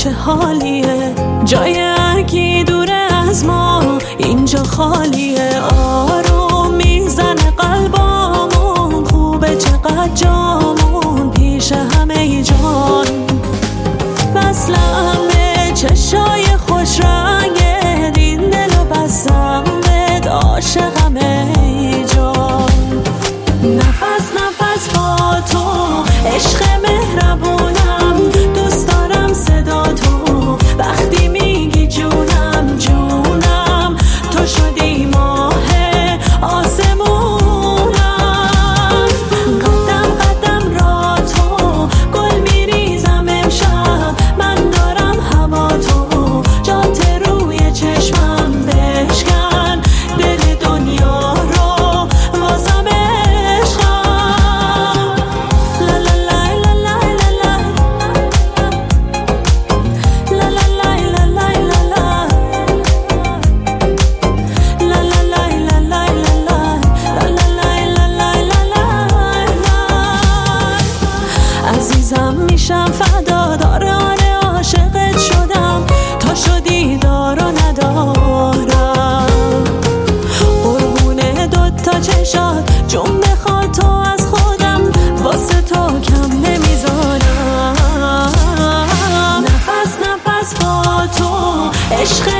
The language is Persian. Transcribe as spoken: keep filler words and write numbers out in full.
چه حالیه، جای هرکی دوره از ما اینجا خالیه. آروم میزنه قلبامون، خوبه چقدر جامون پیش همه جان. بسلم به چشای خوش رنگت، این دلو بستم بهت عاشقم ای جان. نفس نفس با تو عشق مهربونم، دوست دارم صدا تو وقتی میگی جونم جونم. تو شدی ماه آسمونم، قدم قدم را تو گل میریزم امشب. من دارم هوا تو جات روی چشمم، بشکن دل دنیا رو واسم عشقم. لا لا لا لا لا لا لا لا لا لا لا عزیزم میشم فدا، داره آره عاشقت شدم، تا شدی دار و ندارم. قربونه دوتا چشات جون بخواد تو از خودم، واسه تو کم نمیذارم. نفس نفس با تو عشق